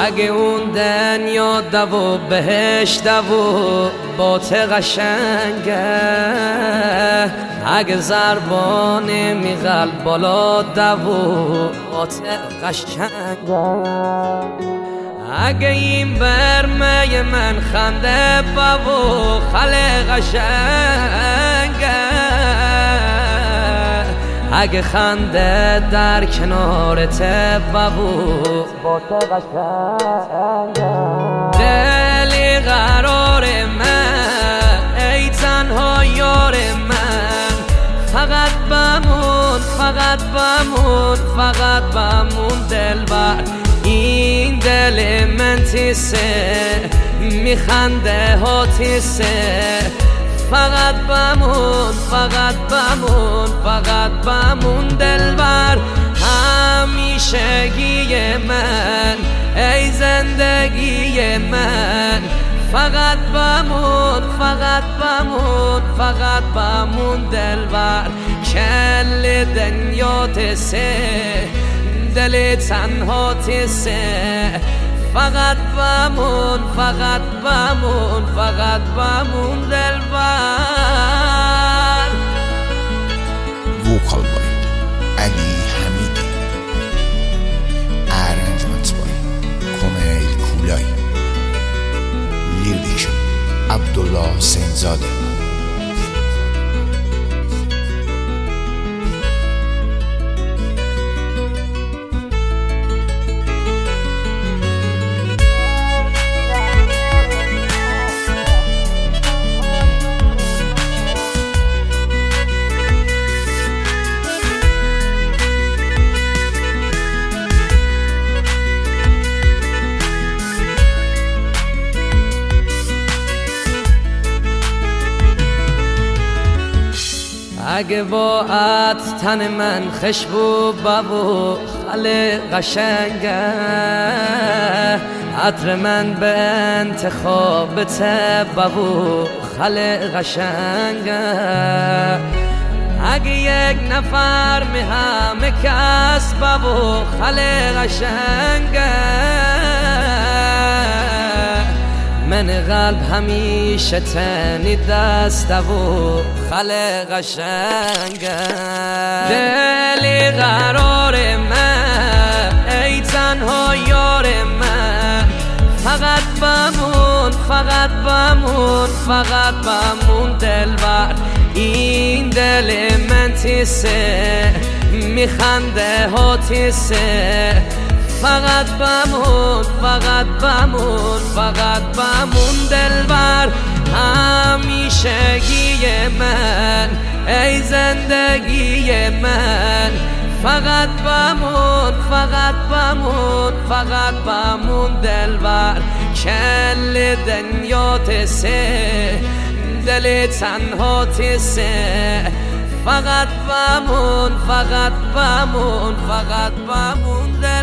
اگه اون دنیا دو بهشت و بات قشنگه، اگه زربان میغل بالا دو بات قشنگه، اگه این برمه من خنده بابو خل قشنگه، اگه خنده در کنارت بابو بات قشنگه، دلی قرار من ای تنها یار من، فقط بمون فقط بمون فقط بمون دلبر، این دل من تیسه میخنده ها تیسه، فقط بمون فقط بمون فقط بمون دلبر، همیشگی من ای زندگی من، فقط بمون فقط بمون فقط بمون دلبر، کل دنیا تسه دل تنها تسه، فقط بمون فقط بمون فقط بمون دلبر. Vocal by Ali Hamidi, arrangement by Kumail Kulay, lyrics Abdullah Senzade. اگه باعت تن من خشبو بابو خل قشنگه، عطر من به انتخابت بابو خل قشنگه، اگه یک نفر می همه کس بابو خل قشنگه، من قلب همیشه تنی دست و خل قشنگه، دلی قرار من ای تنها یار من، فقط بمون فقط بمون فقط بمون دلبر، این دل من تیسه میخنده ها تیسه، فقط بمون فقط بمون فقط بمون دلبر، همیشگی من ای زندگی من، فقط بمون فقط بمون فقط بمون دلبر، کل دنیا تسه دل تنها تسه، فقط بمون فقط بمون فقط بمون دلبر.